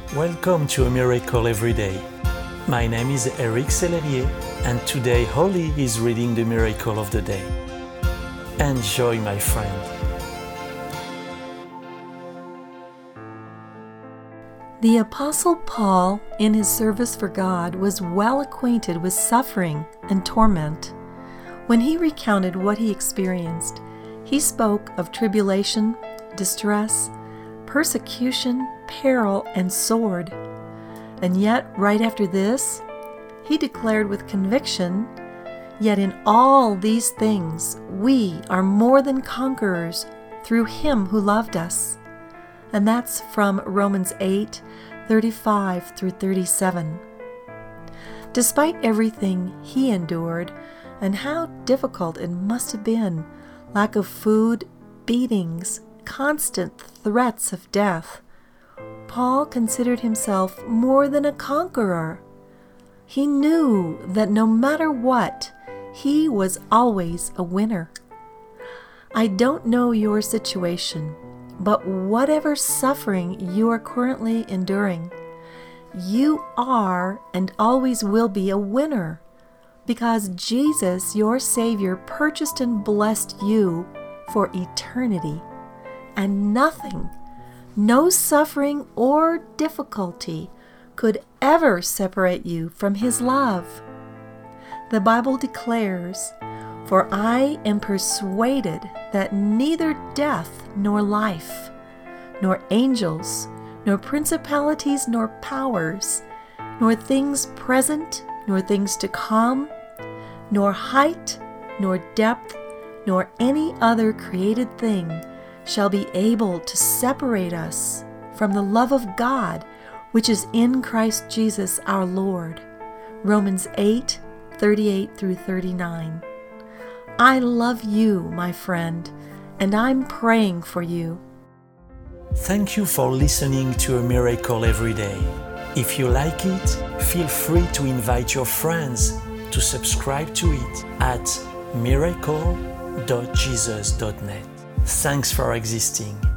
Welcome to A Miracle Every Day. My name is Eric Sellerier, and today Holly is reading the Miracle of the Day. Enjoy, my friend. The Apostle Paul, in his service for God, was well acquainted with suffering and torment. When he recounted what he experienced, he spoke of tribulation, distress, persecution, peril, and sword. And yet, right after this, he declared with conviction, "Yet in all these things we are more than conquerors through Him who loved us." And that's from Romans 8:35 through 37. Despite everything he endured, and how difficult it must have been, lack of food, beatings, constant threats of death, Paul considered himself more than a conqueror. He knew that no matter what, he was always a winner. I don't know your situation, but whatever suffering you are currently enduring, you are and always will be a winner, because Jesus, your Savior, purchased and blessed you for eternity. And nothing, no suffering or difficulty could ever separate you from His love. The Bible declares, "For I am persuaded that neither death nor life, nor angels, nor principalities, nor powers, nor things present, nor things to come, nor height, nor depth, nor any other created thing shall be able to separate us from the love of God, which is in Christ Jesus our Lord." Romans 8:38 through 39. I love you, my friend, and I'm praying for you. Thank you for listening to A Miracle Every Day. If you like it, feel free to invite your friends to subscribe to it at miracle.jesus.net. Thanks for existing.